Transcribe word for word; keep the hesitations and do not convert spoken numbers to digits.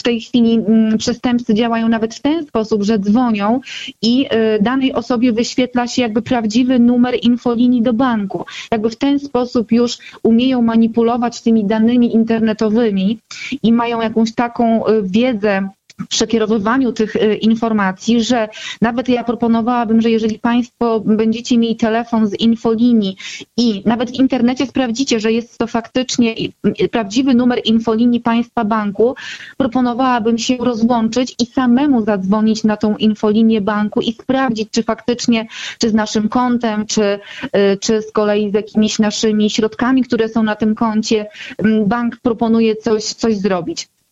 tej chwili przestępcy działają nawet w ten sposób, że dzwonią i danej osobie wyświetla się jakby prawdziwy numer infolinii do banku. Jakby w ten sposób już umieją manipulować tymi danymi internetowymi i mają jakąś taką wiedzę w przekierowywaniu tych informacji, że nawet ja proponowałabym, że jeżeli Państwo będziecie mieli telefon z infolinii i nawet w internecie sprawdzicie, że jest to faktycznie prawdziwy numer infolinii Państwa banku, proponowałabym się rozłączyć i samemu zadzwonić na tą infolinię banku i sprawdzić, czy faktycznie, czy z naszym kontem, czy, czy z kolei z jakimiś naszymi środkami, które są na tym koncie, bank proponuje coś, coś zrobić.